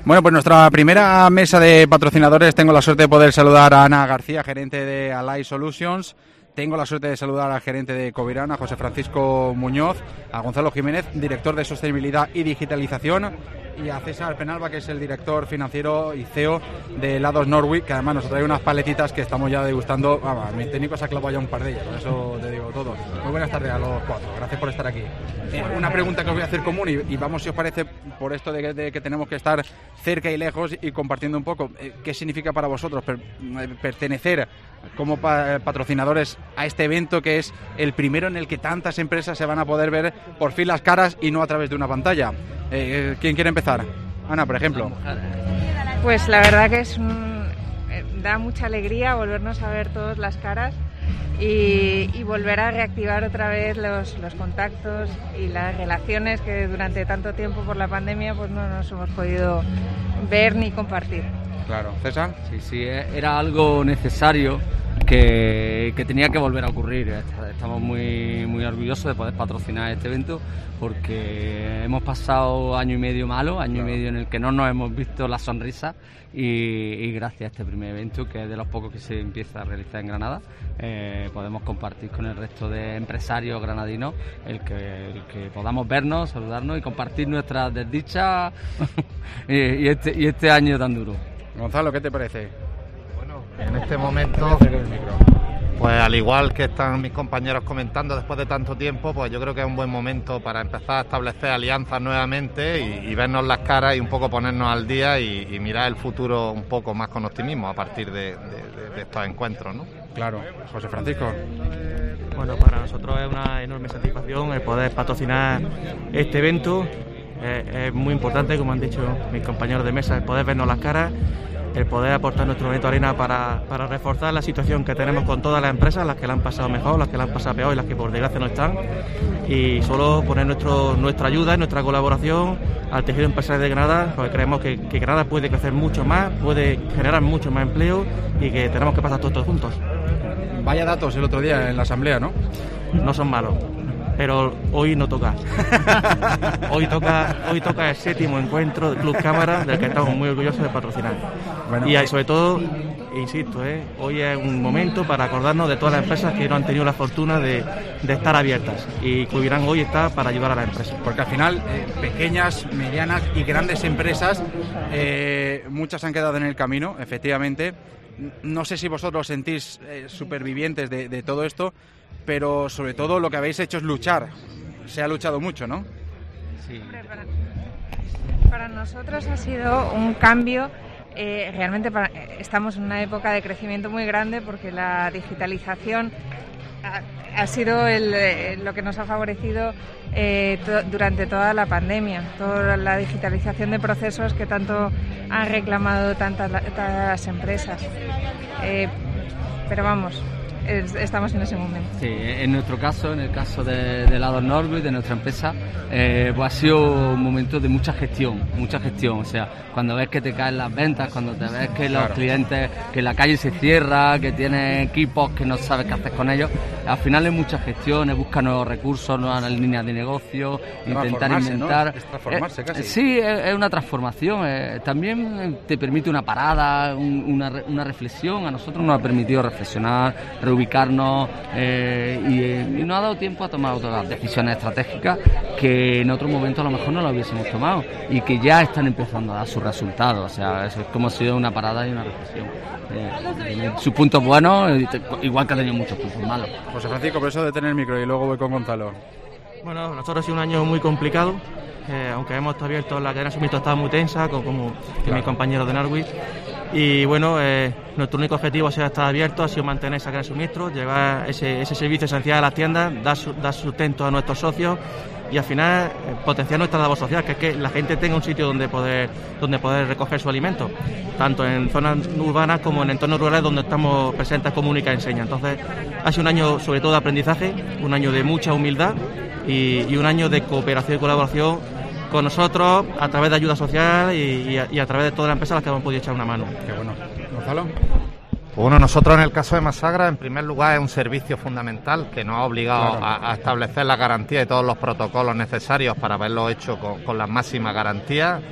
Bueno, pues nuestra primera mesa de patrocinadores, tengo la suerte de poder saludar a Ana García, gerente de Allied Solutions. Tengo la suerte de saludar al gerente de Covirán, a José Francisco Muñoz, a Gonzalo Jiménez, director de Sostenibilidad y Digitalización, y a César Penalba, que es el director financiero y CEO de Helados Norwich, que además nos trae unas paletitas que estamos ya degustando. Vamos, mi técnico se ha clavado ya un par de ellas, con eso te digo todo. Muy buenas tardes a los cuatro, gracias por estar aquí. Una pregunta que os voy a hacer común y vamos, si os parece, por esto de que tenemos que estar cerca y lejos y compartiendo un poco. ¿Qué significa para vosotros pertenecer como patrocinadores a este evento, que es el primero en el que tantas empresas se van a poder ver por fin las caras y no a través de una pantalla? ¿Quién quiere empezar? Ana, por ejemplo. Pues la verdad que da mucha alegría volvernos a ver todas las caras y volver a reactivar otra vez los contactos y las relaciones que durante tanto tiempo por la pandemia pues no nos hemos podido ver ni compartir. Claro. ¿César? Sí, era algo necesario que tenía que volver a ocurrir. Estamos muy orgullosos de poder patrocinar este evento, porque hemos pasado año y medio malo, año y medio en el que no nos hemos visto la sonrisa, y gracias a este primer evento, que es de los pocos que se empieza a realizar en Granada, podemos compartir con el resto de empresarios granadinos el que podamos vernos, saludarnos y compartir nuestras desdichas y este año tan duro. Gonzalo, ¿qué te parece? Bueno, en este momento, pues al igual que están mis compañeros comentando, después de tanto tiempo, pues yo creo que es un buen momento para empezar a establecer alianzas nuevamente y vernos las caras y un poco ponernos al día y mirar el futuro un poco más con optimismo a partir de estos encuentros, ¿no? Claro. José Francisco. Bueno, para nosotros es una enorme satisfacción el poder patrocinar este evento. Es muy importante, como han dicho mis compañeros de mesa, el poder vernos las caras, el poder aportar nuestro granito de arena para reforzar la situación que tenemos con todas las empresas, las que la han pasado mejor, las que la han pasado peor y las que por desgracia no están, y solo poner nuestra ayuda y nuestra colaboración al tejido empresarial de Granada, porque creemos que Granada puede crecer mucho más, puede generar mucho más empleo y que tenemos que pasar todos juntos. Vaya datos el otro día en la asamblea, ¿no? No son malos, pero hoy no toca. Hoy toca el 7º encuentro del Club Cámara, del que estamos muy orgullosos de patrocinar. Bueno, y sobre todo, insisto, hoy es un momento para acordarnos de todas las empresas que no han tenido la fortuna de estar abiertas, y Covirán hoy está para ayudar a las empresas. Porque al final, pequeñas, medianas y grandes empresas, muchas han quedado en el camino, efectivamente. No sé si vosotros sentís supervivientes de todo esto, pero sobre todo lo que habéis hecho es luchar. Se ha luchado mucho, ¿no? Sí. Para nosotros ha sido un cambio. Realmente estamos en una época de crecimiento muy grande, porque la digitalización ha sido lo que nos ha favorecido durante toda la pandemia, toda la digitalización de procesos que tanto han reclamado tantas las empresas. Pero vamos, estamos en ese momento. Sí, en nuestro caso, en el caso de Helados Norwich, de nuestra empresa, pues ha sido un momento de mucha gestión, o sea, cuando ves que te caen las ventas, cuando te ves que los clientes, que la calle se cierra, que tienes equipos que no sabes qué hacer con ellos, al final es mucha gestión, es buscar nuevos recursos, nuevas líneas de negocio, intentar inventar. ¿No? Es transformarse casi. Sí, es una transformación, también te permite una parada, una reflexión. A nosotros nos ha permitido reflexionar, ubicarnos y nos ha dado tiempo a tomar otras decisiones estratégicas que en otro momento a lo mejor no lo hubiésemos tomado y que ya están empezando a dar sus resultados. O sea, es como ha sido una parada y una reflexión. Tiene sus puntos buenos, igual que ha tenido muchos puntos malos. José Francisco, por eso de tener el micro, y luego voy con Gonzalo. Bueno, nosotros ha sido un año muy complicado. Aunque hemos abierto la cadena de suministro, estaba muy tensa, como mis compañeros de Norwich. Y bueno, nuestro único objetivo ha sido estar abierto, ha sido mantener esa cadena de suministro, llevar ese servicio esencial a las tiendas, dar sustento a nuestros socios y al final potenciar nuestra labor social, que es que la gente tenga un sitio donde poder recoger su alimento, tanto en zonas urbanas como en entornos rurales donde estamos presentes como Única Enseña. Entonces ha sido un año sobre todo de aprendizaje, un año de mucha humildad y un año de cooperación y colaboración con nosotros a través de ayuda social y a través de todas las empresas a las que hemos podido echar una mano. Qué bueno. ¿Gonzalo? Bueno, nosotros en el caso de Masagra, en primer lugar, es un servicio fundamental que nos ha obligado a establecer la garantía y todos los protocolos necesarios para haberlo hecho con las máximas garantías.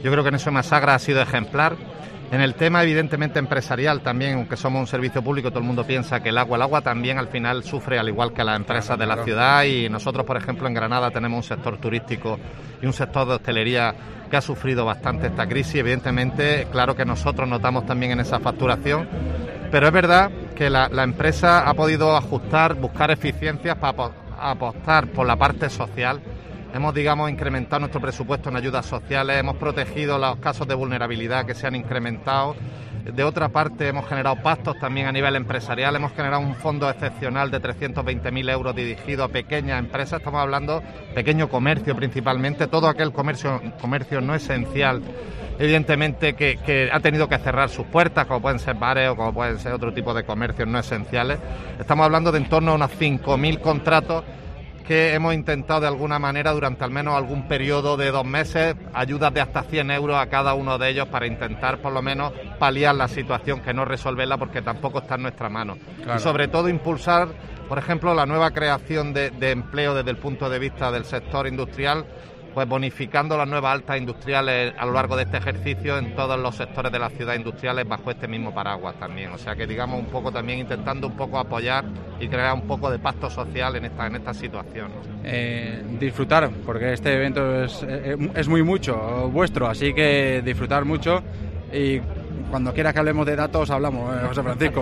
Yo creo que en eso Masagra ha sido ejemplar. En el tema evidentemente empresarial también, aunque somos un servicio público, todo el mundo piensa que el agua también al final sufre al igual que las empresas de la ciudad, y nosotros, por ejemplo, en Granada tenemos un sector turístico y un sector de hostelería que ha sufrido bastante esta crisis. Evidentemente, claro que nosotros notamos también en esa facturación, pero es verdad que la empresa ha podido ajustar, buscar eficiencias para apostar por la parte social. Hemos, incrementado nuestro presupuesto en ayudas sociales, hemos protegido los casos de vulnerabilidad que se han incrementado. De otra parte, hemos generado pactos también a nivel empresarial, hemos generado un fondo excepcional de 320.000 euros dirigido a pequeñas empresas, estamos hablando pequeño comercio principalmente, todo aquel comercio no esencial, evidentemente que ha tenido que cerrar sus puertas, como pueden ser bares o como pueden ser otro tipo de comercios no esenciales. Estamos hablando de en torno a unos 5.000 contratos que hemos intentado de alguna manera durante al menos algún periodo de 2 meses, ayudas de hasta 100 euros a cada uno de ellos para intentar por lo menos paliar la situación, que no resolverla porque tampoco está en nuestra mano. Claro. Y sobre todo impulsar, por ejemplo, la nueva creación de empleo desde el punto de vista del sector industrial, pues bonificando las nuevas altas industriales a lo largo de este ejercicio en todos los sectores de las ciudades industriales bajo este mismo paraguas también. O sea que un poco también intentando un poco apoyar y crear un poco de pacto social en esta situación. Disfrutar, porque este evento es muy mucho vuestro, así que disfrutar mucho y cuando quieras que hablemos de datos hablamos, José Francisco.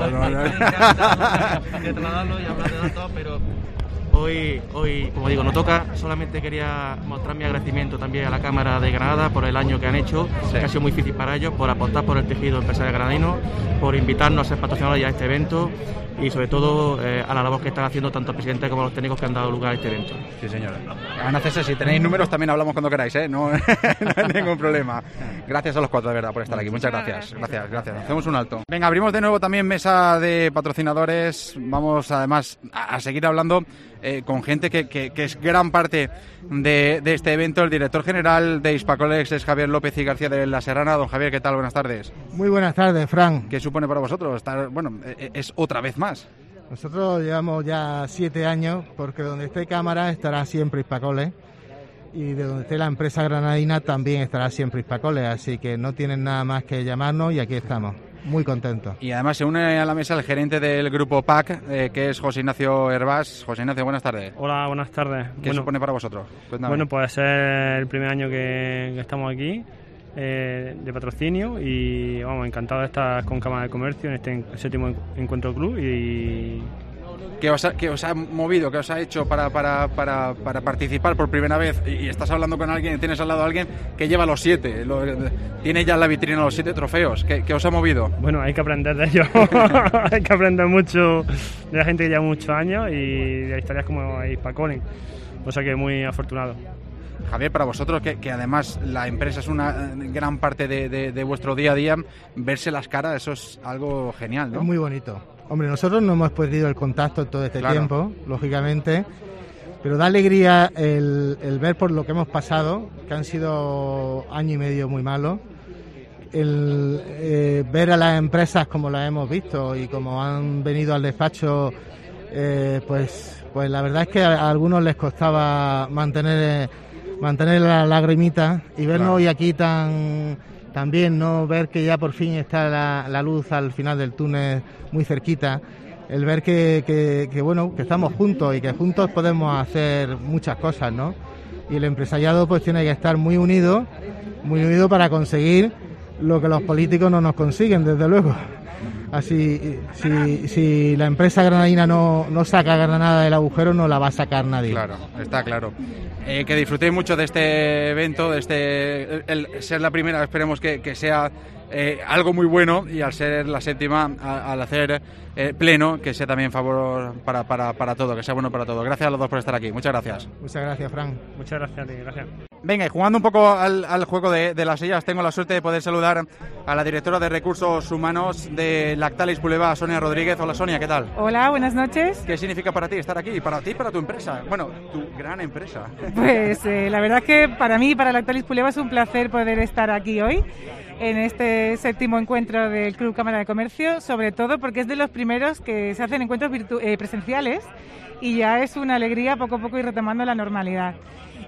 Hoy, como digo, no toca, solamente quería mostrar mi agradecimiento también a la Cámara de Granada por el año que han hecho, sí, que ha sido muy difícil para ellos, por apostar por el tejido empresarial granadino, por invitarnos a ser patrocinadores a este evento y sobre todo a la labor que están haciendo tanto el presidente como los técnicos que han dado lugar a este evento. Sí, señor. Ana César, si tenéis números también hablamos cuando queráis, no, no hay ningún problema. Gracias a los cuatro de verdad por estar aquí, muchas gracias. Gracias. Hacemos un alto. Venga, abrimos de nuevo también mesa de patrocinadores, vamos además a seguir hablando con gente que es gran parte de este evento. El director general de Hispacolex es Javier López y García de la Serrana. Don Javier, ¿qué tal? Buenas tardes. Muy buenas tardes, Fran. ¿Qué supone para vosotros estar, es otra vez más? Nosotros llevamos ya 7 años, porque donde esté cámara estará siempre Hispacolex, y de donde esté la empresa granadina también estará siempre Hispacolex, así que no tienen nada más que llamarnos y aquí estamos. Muy contentos. Y además se une a la mesa el gerente del grupo PAC, que es José Ignacio Hervás. José Ignacio, buenas tardes. Hola, buenas tardes. ¿Qué supone para vosotros? Cuéntame. Bueno, pues es el primer año que estamos aquí de patrocinio y vamos, encantado de estar con Cámara de Comercio en este 7º encuentro club. Y ¿Qué os ha movido, qué os ha hecho para participar por primera vez? Y estás hablando con alguien, tienes al lado a alguien que lleva los 7, tiene ya en la vitrina los 7 trofeos. ¿Qué os ha movido? Bueno, hay que aprender de ellos. Hay que aprender mucho de la gente que lleva muchos años y de historias como Hispacolex. O sea que muy afortunado. Javier, para vosotros, que además la empresa es una gran parte de vuestro día a día, verse las caras, eso es algo genial, ¿no? Es muy bonito. Hombre, nosotros no hemos perdido el contacto todo este tiempo, lógicamente, pero da alegría el ver por lo que hemos pasado, que han sido año y medio muy malos, el ver a las empresas como las hemos visto y como han venido al despacho, pues la verdad es que a algunos les costaba mantener la lagrimita y vernos hoy aquí también, ¿no? Ver que ya por fin está la luz al final del túnel muy cerquita, el ver que estamos juntos y que juntos podemos hacer muchas cosas, ¿no? Y el empresariado pues tiene que estar muy unido para conseguir lo que los políticos no nos consiguen, desde luego. Así, si la empresa granadina no saca Granada del agujero, no la va a sacar nadie. Claro, está claro. Que disfrutéis mucho de este evento, de el ser la primera, esperemos que sea algo muy bueno, y al ser la 7ª, al hacer pleno, que sea también favor para todo, que sea bueno para todo. Gracias a los dos por estar aquí. Muchas gracias. Muchas gracias, Fran. Muchas gracias a ti, gracias. Venga, y jugando un poco al juego de las sillas, tengo la suerte de poder saludar a la directora de Recursos Humanos de Lactalis Puleva, Sonia Rodríguez. Hola, Sonia, ¿qué tal? Hola, buenas noches. ¿Qué significa para ti estar aquí? Para ti y para tu empresa. Bueno, tu gran empresa. Pues la verdad que para mí, para Lactalis Puleva, es un placer poder estar aquí hoy en este 7º encuentro del Club Cámara de Comercio, sobre todo porque es de los primeros que se hacen encuentros presenciales y ya es una alegría poco a poco ir retomando la normalidad.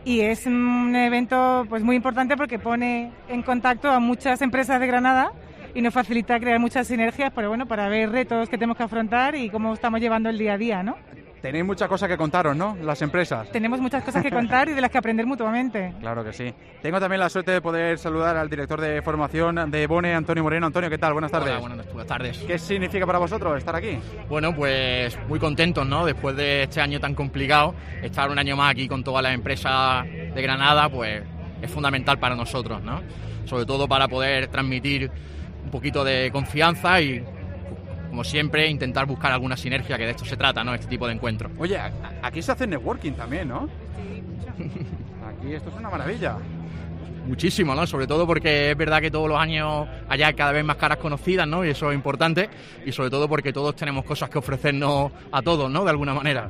y es un evento pues muy importante porque pone en contacto a muchas empresas de Granada y nos facilita crear muchas sinergias para ver retos que tenemos que afrontar y cómo estamos llevando el día a día, ¿no? Tenéis muchas cosas que contaros, ¿no? Las empresas. Tenemos muchas cosas que contar y de las que aprender mutuamente. Claro que sí. Tengo también la suerte de poder saludar al director de formación de Bone, Antonio Moreno. Antonio, ¿qué tal? Buenas tardes. Hola, buenas tardes. ¿Qué significa para vosotros estar aquí? Bueno, pues muy contentos, ¿no? Después de este año tan complicado, estar un año más aquí con todas las empresas de Granada, pues es fundamental para nosotros, ¿no? Sobre todo para poder transmitir un poquito de confianza y, como siempre, intentar buscar alguna sinergia, que de esto se trata, ¿no? Este tipo de encuentros. Oye, aquí se hace networking también, ¿no? Aquí esto es una maravilla. Muchísimo, ¿no? Sobre todo porque es verdad que todos los años hay cada vez más caras conocidas, ¿no? Y eso es importante. Y sobre todo porque todos tenemos cosas que ofrecernos a todos, ¿no? De alguna manera.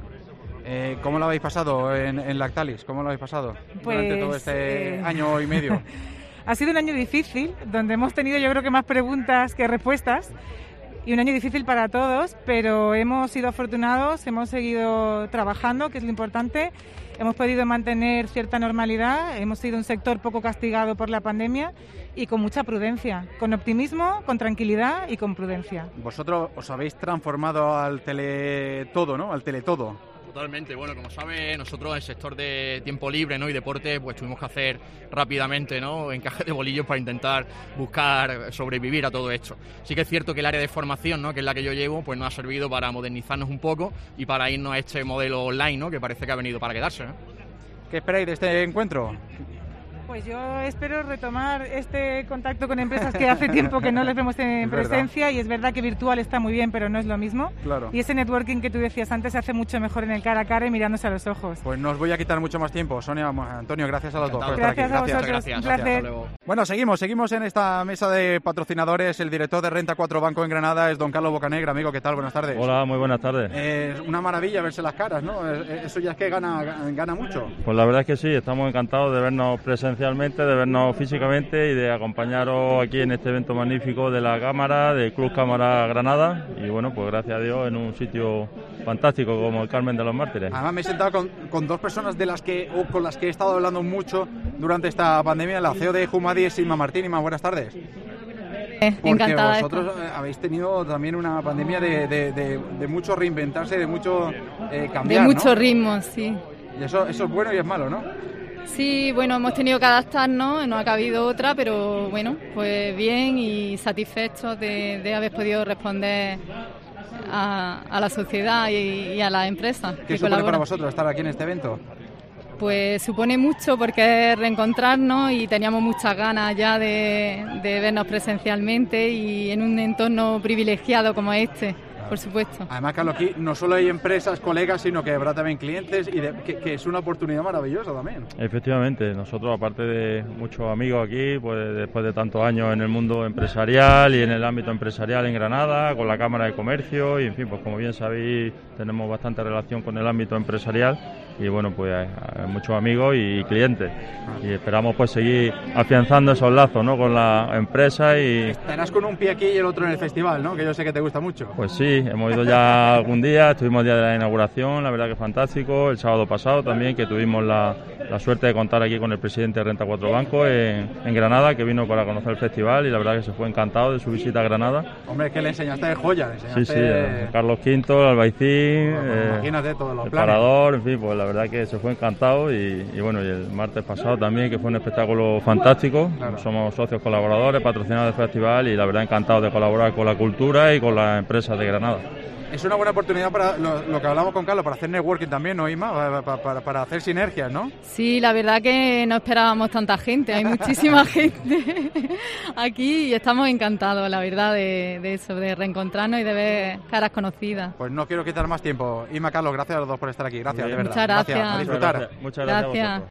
¿Cómo lo habéis pasado en Lactalis? ¿Cómo lo habéis pasado durante todo este año y medio? Ha sido un año difícil, donde hemos tenido yo creo que más preguntas que respuestas. Y un año difícil para todos, pero hemos sido afortunados, hemos seguido trabajando, que es lo importante, hemos podido mantener cierta normalidad, hemos sido un sector poco castigado por la pandemia y con mucha prudencia, con optimismo, con tranquilidad y con prudencia. Vosotros os habéis transformado al teletodo, ¿no? Al teletodo. Totalmente. Bueno, como sabe, nosotros en el sector de tiempo libre, ¿no? y deporte, pues tuvimos que hacer rápidamente, ¿no? encaje de bolillos para intentar buscar sobrevivir a todo esto. Sí que es cierto que el área de formación, ¿no? que es la que yo llevo, pues nos ha servido para modernizarnos un poco y para irnos a este modelo online, ¿no? que parece que ha venido para quedarse, ¿no? ¿Qué esperáis de este encuentro? Pues yo espero retomar este contacto con empresas que hace tiempo que no les vemos en presencia, y es verdad que virtual está muy bien, pero no es lo mismo. Claro. Y ese networking que tú decías antes se hace mucho mejor en el cara a cara y mirándose a los ojos. Pues no os voy a quitar mucho más tiempo. Sonia, Antonio, gracias a los dos por estar aquí. Gracias a vosotros, un placer. Bueno, seguimos en esta mesa de patrocinadores. El director de Renta 4 Banco en Granada es don Carlos Bocanegra. Amigo, ¿qué tal? Buenas tardes. Hola, muy buenas tardes. Una maravilla verse las caras, ¿no? Eso ya es que gana mucho. Pues la verdad es que sí, estamos encantados de vernos presencialmente, de vernos físicamente y de acompañaros aquí en este evento magnífico de la Cámara, del Club Cámara Granada, y bueno, pues gracias a Dios en un sitio fantástico como el Carmen de los Mártires. Además me he sentado con dos personas con las que he estado hablando mucho durante esta pandemia, la CEO de Humadi es Inma Martín. Inma, buenas tardes. Porque encantada. Vosotros habéis tenido también una pandemia de mucho reinventarse, de mucho cambiar, de mucho ¿no? ritmo, sí. Y eso es bueno y es malo, ¿no? Sí, bueno, hemos tenido que adaptarnos, no ha cabido otra, pero bueno, pues bien y satisfechos de haber podido responder a la sociedad y a las empresas. ¿Qué supone para vosotros estar aquí en este evento? Pues supone mucho porque es reencontrarnos y teníamos muchas ganas ya de vernos presencialmente y en un entorno privilegiado como este. Por supuesto. Además, Carlos, aquí no solo hay empresas, colegas, sino que habrá también clientes y que es una oportunidad maravillosa también. Efectivamente, nosotros aparte de muchos amigos aquí, pues después de tantos años en el mundo empresarial y en el ámbito empresarial en Granada, con la Cámara de Comercio y en fin, pues como bien sabéis, tenemos bastante relación con el ámbito empresarial y bueno, pues hay muchos amigos y clientes y esperamos pues seguir afianzando esos lazos, ¿no? con la empresa y... Estarás con un pie aquí y el otro en el festival, ¿no? Que yo sé que te gusta mucho. Pues sí, hemos ido ya algún día, estuvimos el día de la inauguración, la verdad que fantástico, el sábado pasado también, que tuvimos la suerte de contar aquí con el presidente de Renta 4 Banco en Granada, que vino para conocer el festival y la verdad que se fue encantado de su visita a Granada. Hombre, que le enseñaste de joya, Sí, Carlos V, el Albaicín, imagínate todos los el planes. Parador, en fin, pues la verdad que se fue encantado y bueno, y el martes pasado también, que fue un espectáculo fantástico. Claro. Somos socios colaboradores, patrocinadores del festival y la verdad encantado de colaborar con la cultura y con las empresas de Granada. Es una buena oportunidad para lo que hablamos con Carlos, para hacer networking también, ¿no, Inma? Para hacer sinergias, ¿no? Sí, la verdad que no esperábamos tanta gente, hay muchísima gente aquí y estamos encantados, la verdad, de eso, de reencontrarnos y de ver caras conocidas. Pues no quiero quitar más tiempo. Inma, Carlos, gracias a los dos por estar aquí. Gracias, de verdad. Muchas gracias. A disfrutar. Muchas gracias.